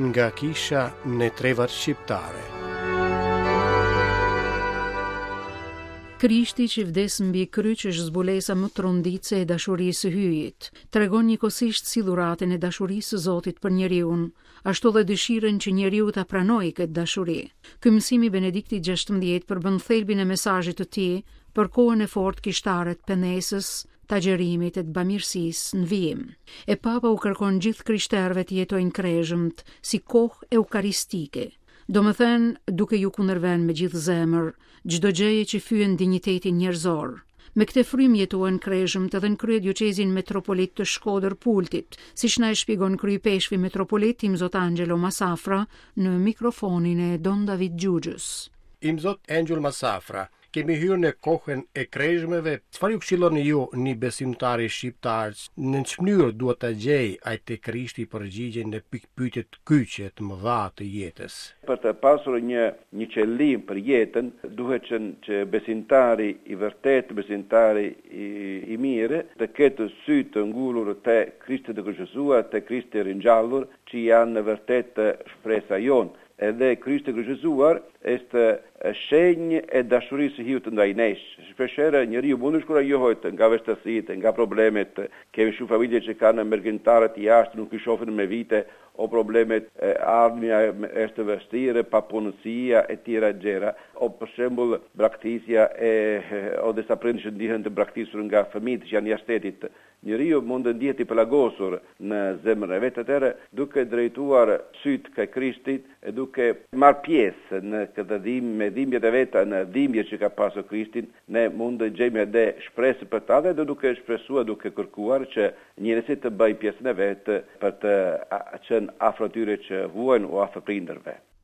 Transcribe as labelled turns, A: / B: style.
A: nga kisha në trevat shqiptare.
B: Krishti që vdes mbi kryq është zbulesa më tronditse e dashurisë së hyjit. Tregon njëkohësisht si dhuratën e dashurisë së Zotit për njeriun, ashtu dhe dëshirën që njeriu ta pranojë këtë dashuri. Ky mësim i Benediktit XVI përbën thelbin e mesazhit të tij për kohën e fortë kishtare të penesës, të agjerimit e të bamirësisë në vijim. E Papa u kërkon gjithë krishterëve të jetojnë krezhëmt si kohë eukaristike. Do më thënë, duke ju kundërvënë me gjithë zemër, çdo gjëje që fyen dinjitetin njerëzor. Me këtë frym jetuan krezhëmt edhe në kryediocezin metropolit të Shkodër Pultit, siç na e shpjegon kryepeshvi metropolit Tim Zot Angelo Masafra në mikrofonin e Don David Gjugjës.
A: Im Zot Angelo Masafra, kemi hyrë në kohën e krezhmeve. Çfarë ju këshilloni ju një besimtari shqiptar në çmënyrë duhet ta gjej ai te Krishti përgjigje në pikpyetje të kyçe të mëdha të jetës?
C: Për të pasur një qëllim për jetën, duhet që besimtari i vërtet, besimtari i mirë, të ketë sy të ngulur te Krishti të kryqëzuar, te Krishti i ringjallur, që janë në vërtet shpresa jonë. Edhe Krishti i kryqëzuar është shenjë e dashurisë së Hiut ndaj nesh. Shpeshherë njeriu mund të shkurajohet nga vështirësitë, nga problemet. Kemi shumë familje që kanë emergjentare të jashtë, nuk i shohin me vite, o problemet ardhmja është vështirë, papunësia e tjera gjëra, o për shembull braktisja o disa prindër që ndihen të braktisur nga fëmijët që janë jashtë shtetit. Njeriu mund të ndihet i pelagosur në zemrën e vet, atëherë duke drejtuar syt ke Krishtit e duke marr pjesë në këtë dhimbjet e veta, në dhimbjet që ka pasur Krishtin, ne mund të gjejmë edhe shpresë për ta dhe duke shpresuar, duke kërkuar që njerëzit të bëjnë pjesën e vet për të qenë afër atyre që vuajnë o afër prindërve.